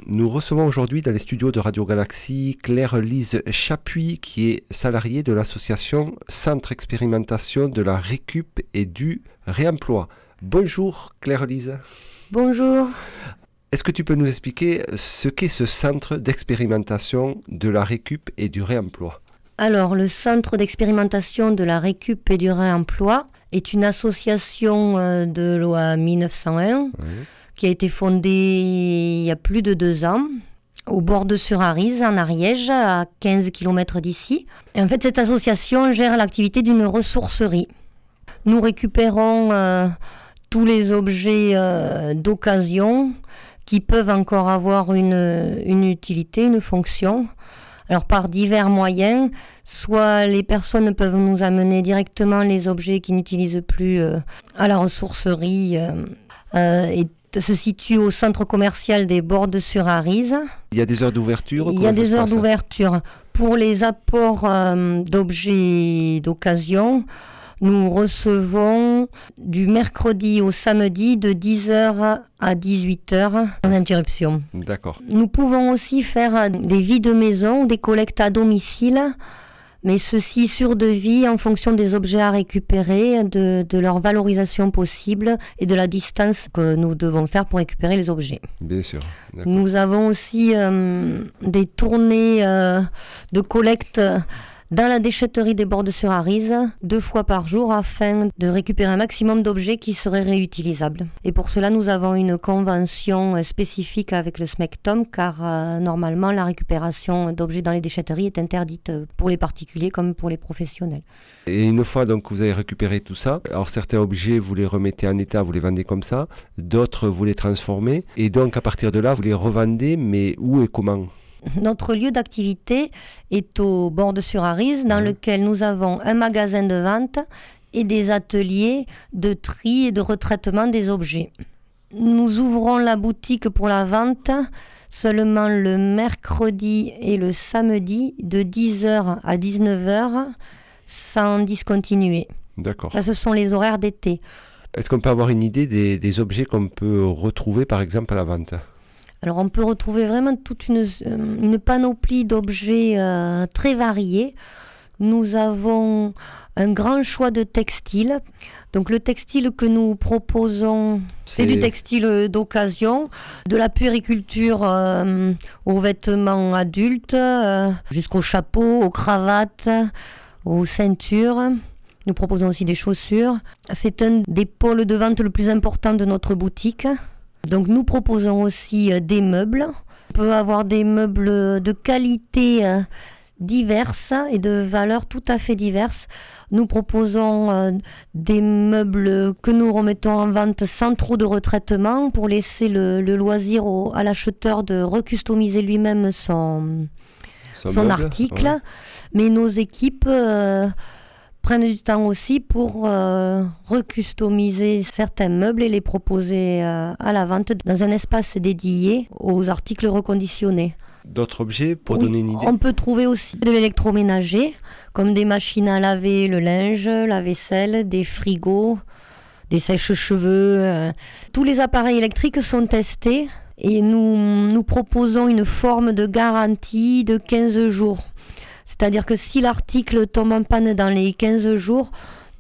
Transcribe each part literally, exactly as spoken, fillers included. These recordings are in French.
Nous recevons aujourd'hui dans les studios de Radio Galaxie Claire-Lise Chapuis, qui est salariée de l'association Centre Expérimentation de la Récup et du Réemploi. Bonjour Claire-Lise. Bonjour. Est-ce que tu peux nous expliquer ce qu'est ce centre d'expérimentation de la Récup et du Réemploi ? Alors, le Centre d'Expérimentation de la Récup et du Réemploi est une association de loi mille neuf cent un oui. qui a été fondée il y a plus de deux ans au bord de Sur-Arize, en Ariège, à quinze kilomètres d'ici. Et en fait, cette association gère l'activité d'une ressourcerie. Nous récupérons euh, tous les objets euh, d'occasion qui peuvent encore avoir une, une utilité, une fonction. Alors par divers moyens, soit les personnes peuvent nous amener directement les objets qu'ils n'utilisent plus euh, à la ressourcerie euh, euh, et se situe au centre commercial des Bords de Sur-Arize. Il y a des heures d'ouverture ? Il y a des heures d'ouverture. Pour les apports euh, d'objets d'occasion, nous recevons du mercredi au samedi de dix heures à dix-huit heures sans interruption. D'accord. Nous pouvons aussi faire des vides maison, des collectes à domicile, mais ceci sur devis en fonction des objets à récupérer, de, de leur valorisation possible et de la distance que nous devons faire pour récupérer les objets. Bien sûr. D'accord. Nous avons aussi euh, des tournées euh, de collecte dans la déchetterie des Bords de Sur-Arize, deux fois par jour, afin de récupérer un maximum d'objets qui seraient réutilisables. Et pour cela, nous avons une convention spécifique avec le SMECTOM, car euh, normalement, la récupération d'objets dans les déchetteries est interdite pour les particuliers comme pour les professionnels. Et une fois donc que vous avez récupéré tout ça, alors certains objets, vous les remettez en état, vous les vendez comme ça, d'autres, vous les transformez, et donc à partir de là, vous les revendez, mais où et comment ? Notre lieu d'activité est au bord de Sur-Arize, dans mmh. lequel nous avons un magasin de vente et des ateliers de tri et de retraitement des objets. Nous ouvrons la boutique pour la vente seulement le mercredi et le samedi de dix heures à dix-neuf heures sans discontinuer. D'accord. Ça, ce sont les horaires d'été. Est-ce qu'on peut avoir une idée des, des objets qu'on peut retrouver par exemple à la vente ? Alors on peut retrouver vraiment toute une, une panoplie d'objets euh, très variés. Nous avons un grand choix de textiles. Donc le textile que nous proposons, c'est, c'est du textile d'occasion, de la puériculture euh, aux vêtements adultes, euh, jusqu'aux chapeaux, aux cravates, aux ceintures. Nous proposons aussi des chaussures. C'est un des pôles de vente le plus important de notre boutique. Donc nous proposons aussi euh, des meubles. On peut avoir des meubles de qualité euh, diverses et de valeurs tout à fait diverses. Nous proposons euh, des meubles que nous remettons en vente sans trop de retraitement pour laisser le, le loisir au, à l'acheteur de recustomiser lui-même son, son, son article. Ouais. Mais nos équipes Euh, prennent du temps aussi pour euh, recustomiser certains meubles et les proposer euh, à la vente dans un espace dédié aux articles reconditionnés. D'autres objets pour oui, donner une idée ? On peut trouver aussi de l'électroménager, comme des machines à laver le linge, la vaisselle, des frigos, des sèche-cheveux. Euh. Tous les appareils électriques sont testés et nous, nous proposons une forme de garantie de quinze jours. C'est-à-dire que si l'article tombe en panne dans les quinze jours,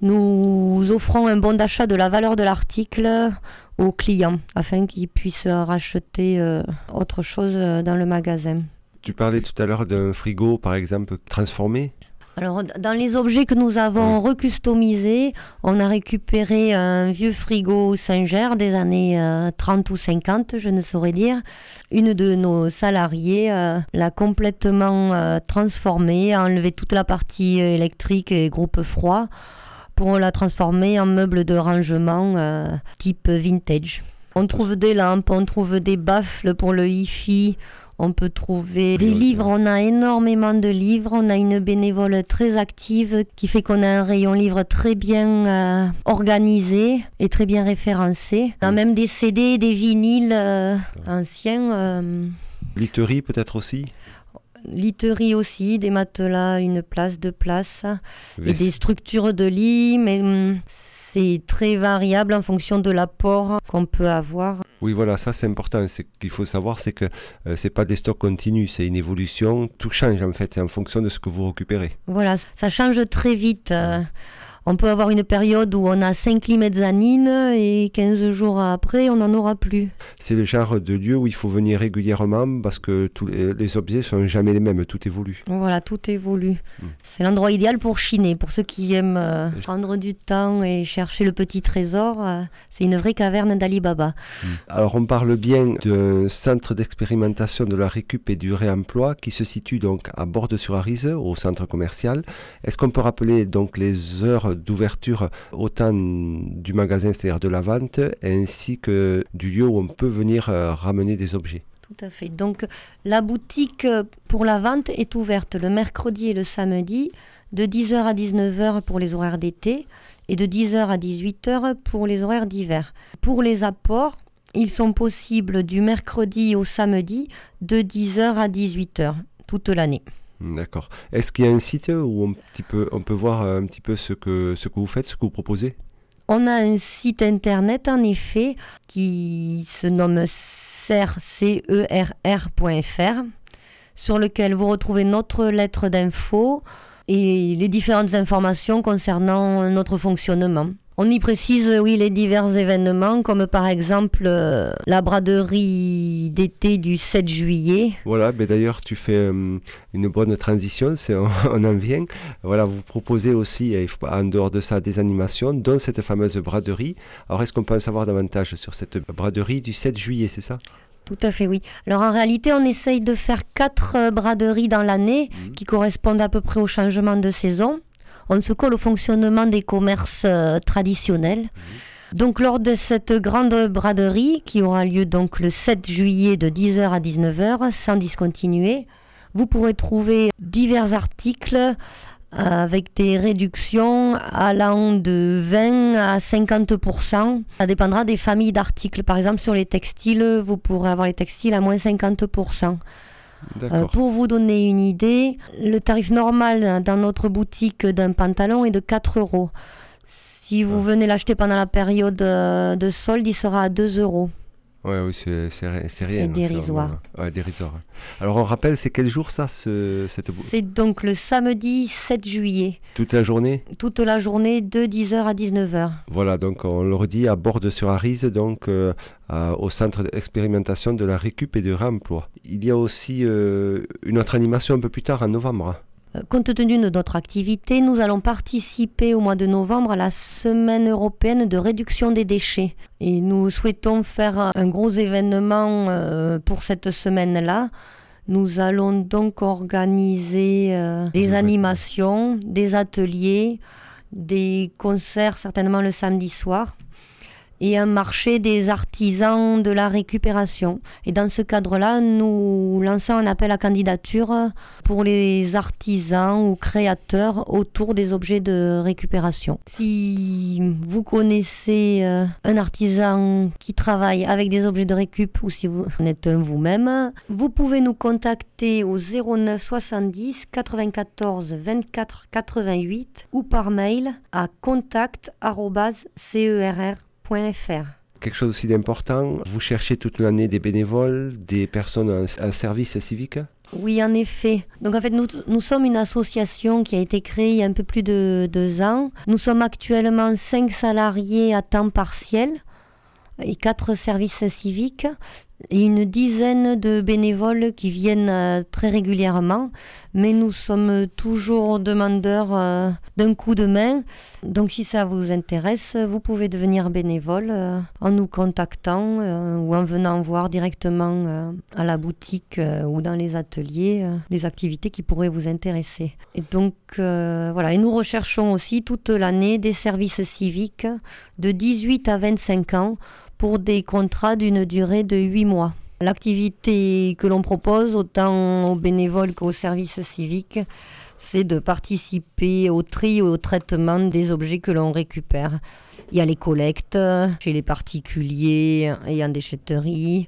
nous offrons un bon d'achat de la valeur de l'article au client afin qu'il puisse racheter euh, autre chose dans le magasin. Tu parlais tout à l'heure d'un frigo, par exemple, transformé ? Alors, dans les objets que nous avons oui. recustomisés, on a récupéré un vieux frigo Singer des années euh, trente ou cinquante, je ne saurais dire. Une de nos salariés euh, l'a complètement euh, transformé, a enlevé toute la partie électrique et groupe froid pour la transformer en meuble de rangement euh, type vintage. On trouve des lampes, on trouve des baffles pour le hi-fi. On peut trouver des livres, on a énormément de livres, on a une bénévole très active qui fait qu'on a un rayon livre très bien euh, organisé et très bien référencé. On a même des C D, des vinyles euh, anciens. Euh... Literie peut-être aussi ? Literie aussi, des matelas, une place, deux places, Mais et des structures de lit, mais hum, c'est très variable en fonction de l'apport qu'on peut avoir. Oui, voilà, ça c'est important. Ce qu'il faut savoir, c'est que euh, c'est pas des stocks continus, c'est une évolution. Tout change en fait, c'est en fonction de ce que vous récupérez. Voilà, ça change très vite. Euh, on peut avoir une période où on a cinq lits mezzanine et quinze jours après, on n'en aura plus. C'est le genre de lieu où il faut venir régulièrement parce que tous les, les objets sont jamais les mêmes, tout évolue. Voilà, tout évolue. Mm. C'est l'endroit idéal pour chiner, pour ceux qui aiment euh, prendre du temps et chercher le petit trésor. Euh, c'est une vraie caverne d'Ali Baba. Mm. Alors on parle bien d'un centre d'expérimentation de la récup et du réemploi qui se situe donc à Bordes-sur-Arize, au centre commercial. Est-ce qu'on peut rappeler donc les heures d'ouverture autant du magasin, c'est-à-dire de la vente, ainsi que du lieu où on peut venir euh, ramener des objets? Tout à fait. Donc la boutique pour la vente est ouverte le mercredi et le samedi de dix heures à dix-neuf heures pour les horaires d'été et de dix heures à dix-huit heures pour les horaires d'hiver. Pour les apports, ils sont possibles du mercredi au samedi de dix heures à dix-huit heures toute l'année. D'accord. Est-ce qu'il y a un site où on, petit peu, on peut voir un petit peu ce que, ce que vous faites, ce que vous proposez? On a un site internet en effet qui se nomme cerr point f r sur lequel vous retrouvez notre lettre d'info et les différentes informations concernant notre fonctionnement. On y précise, oui, les divers événements, comme par exemple euh, la braderie d'été du sept juillet. Voilà, mais d'ailleurs, tu fais euh, une bonne transition, c'est, on, on en vient. Voilà, vous proposez aussi, en dehors de ça, des animations, dont cette fameuse braderie. Alors, est-ce qu'on peut en savoir davantage sur cette braderie du sept juillet, c'est ça? Tout à fait, oui. Alors, en réalité, on essaye de faire quatre braderies dans l'année mmh. qui correspondent à peu près au changement de saison. On se colle au fonctionnement des commerces euh, traditionnels. Mmh. Donc, lors de cette grande braderie, qui aura lieu donc le sept juillet de dix heures à dix-neuf heures, sans discontinuer, vous pourrez trouver divers articles euh, avec des réductions allant de vingt à cinquante pour cent. Ça dépendra des familles d'articles. Par exemple, sur les textiles, vous pourrez avoir les textiles à moins cinquante pour cent. Euh, pour vous donner une idée, le tarif normal dans notre boutique d'un pantalon est de quatre euros. Si vous venez l'acheter pendant la période de solde, il sera à deux euros. Ouais, oui, c'est, c'est, c'est rien. C'est dérisoire. Ça, ouais, dérisoire. Alors, on rappelle, c'est quel jour ça, ce, cette boutique? C'est donc le samedi sept juillet. Toute la journée? Toute la journée, de dix heures à dix-neuf heures. Voilà, donc on le redit, à Bordes-sur-Arize, donc euh, à, au centre d'expérimentation de la récup et de réemploi. Il y a aussi euh, une autre animation un peu plus tard, en novembre. Compte tenu de notre activité, nous allons participer au mois de novembre à la Semaine européenne de réduction des déchets. Et nous souhaitons faire un gros événement euh, pour cette semaine-là. Nous allons donc organiser euh, des animations, des ateliers, des concerts certainement le samedi soir et un marché des artisans de la récupération. Et dans ce cadre-là, nous lançons un appel à candidature pour les artisans ou créateurs autour des objets de récupération. Si vous connaissez euh, un artisan qui travaille avec des objets de récup ou si vous en êtes un vous-même, vous pouvez nous contacter au zéro neuf soixante-dix quatre-vingt-quatorze vingt-quatre quatre-vingt-huit ou par mail à contact arobase cerr point f r. Quelque chose aussi d'important, vous cherchez toute l'année des bénévoles, des personnes en, en service civique? Oui, en effet. Donc en fait, nous, nous sommes une association qui a été créée il y a un peu plus de deux ans. Nous sommes actuellement cinq salariés à temps partiel et quatre services civiques et une dizaine de bénévoles qui viennent euh, très régulièrement, mais nous sommes toujours demandeurs euh, d'un coup de main. Donc si ça vous intéresse, vous pouvez devenir bénévole euh, en nous contactant euh, ou en venant voir directement euh, à la boutique euh, ou dans les ateliers euh, les activités qui pourraient vous intéresser. Et donc euh, voilà, et nous recherchons aussi toute l'année des services civiques de dix-huit à vingt-cinq ans pour des contrats d'une durée de huit mois. L'activité que l'on propose, autant aux bénévoles qu'aux services civiques, c'est de participer au tri et au traitement des objets que l'on récupère. Il y a les collectes chez les particuliers et en déchetterie. Il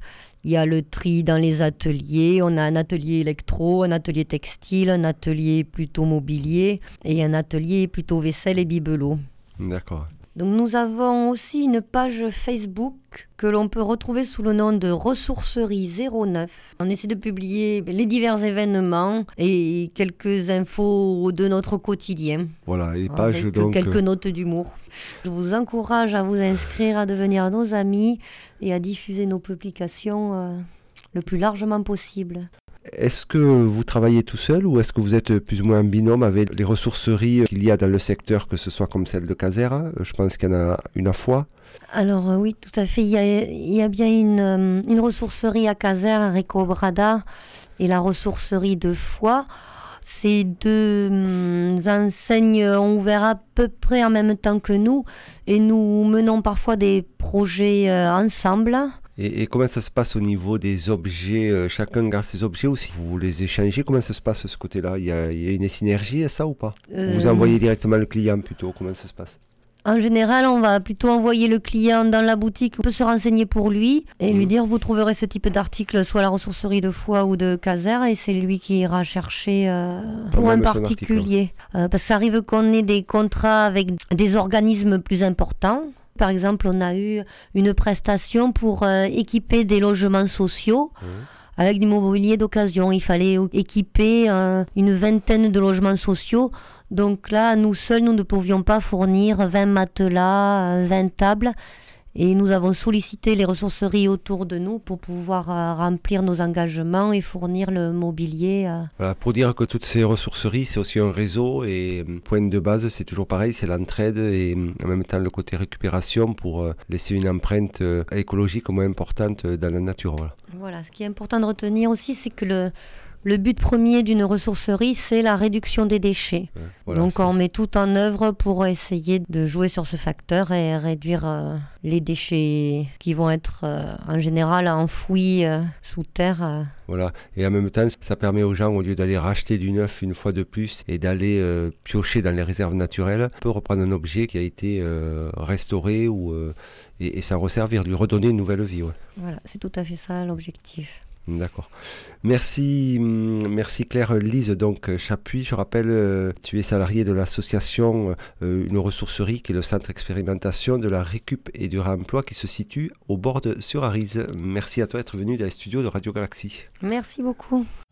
Il y a le tri dans les ateliers. On a un atelier électro, un atelier textile, un atelier plutôt mobilier et un atelier plutôt vaisselle et bibelot. D'accord. Donc nous avons aussi une page Facebook que l'on peut retrouver sous le nom de Ressourcerie zéro neuf. On essaie de publier les divers événements et quelques infos de notre quotidien. Voilà, les pages avec donc... quelques notes d'humour. Je vous encourage à vous inscrire, à devenir nos amis et à diffuser nos publications euh, le plus largement possible. Est-ce que vous travaillez tout seul ou est-ce que vous êtes plus ou moins en binôme avec les ressourceries qu'il y a dans le secteur, que ce soit comme celle de Casères? Je pense qu'il y en a une à Foix. Alors euh, oui, tout à fait. Il y a, il y a bien une, euh, une ressourcerie à Casères, Rico Brada, et la ressourcerie de Foix. Ces deux euh, enseignes ont ouvert à peu près en même temps que nous et nous menons parfois des projets euh, ensemble. Et, et comment ça se passe au niveau des objets? euh, Chacun garde ses objets ou si vous les échangez? Comment ça se passe de ce côté-là? Il y a, il y a une synergie à ça ou pas? Euh, Vous envoyez directement le client plutôt? Comment ça se passe? En général, on va plutôt envoyer le client dans la boutique, on peut se renseigner pour lui et mmh. lui dire vous trouverez ce type d'article soit à la ressourcerie de Foix ou de Casères et c'est lui qui ira chercher euh, pour un particulier. Euh, parce que ça arrive qu'on ait des contrats avec des organismes plus importants. Par exemple, on a eu une prestation pour euh, équiper des logements sociaux mmh. avec du mobilier d'occasion. Il fallait équiper euh, une vingtaine de logements sociaux. Donc là, nous seuls, nous ne pouvions pas fournir vingt matelas, vingt tables. Et nous avons sollicité les ressourceries autour de nous pour pouvoir euh, remplir nos engagements et fournir le mobilier. Euh. Voilà, pour dire que toutes ces ressourceries, c'est aussi un réseau et point de base, c'est toujours pareil, c'est l'entraide et en même temps le côté récupération pour euh, laisser une empreinte euh, écologique moins importante dans la nature. Voilà. Voilà, ce qui est important de retenir aussi, c'est que le... Le but premier d'une ressourcerie, c'est la réduction des déchets. Ouais, voilà, Donc on met tout en œuvre pour essayer de jouer sur ce facteur et réduire euh, les déchets qui vont être euh, en général enfouis euh, sous terre. Euh. Voilà, et en même temps, ça permet aux gens, au lieu d'aller racheter du neuf une fois de plus et d'aller euh, piocher dans les réserves naturelles, on peut reprendre un objet qui a été euh, restauré ou, euh, et, et s'en resservir, lui redonner une nouvelle vie. Ouais. Voilà, c'est tout à fait ça l'objectif. D'accord. Merci, merci Claire Lise. Donc, Chapuis, je rappelle, euh, tu es salariée de l'association euh, Une Ressourcerie, qui est le centre expérimentation de la récup et du réemploi qui se situe au bord de sur Arize. Merci à toi d'être venu dans les studios de Radio Galaxie. Merci beaucoup.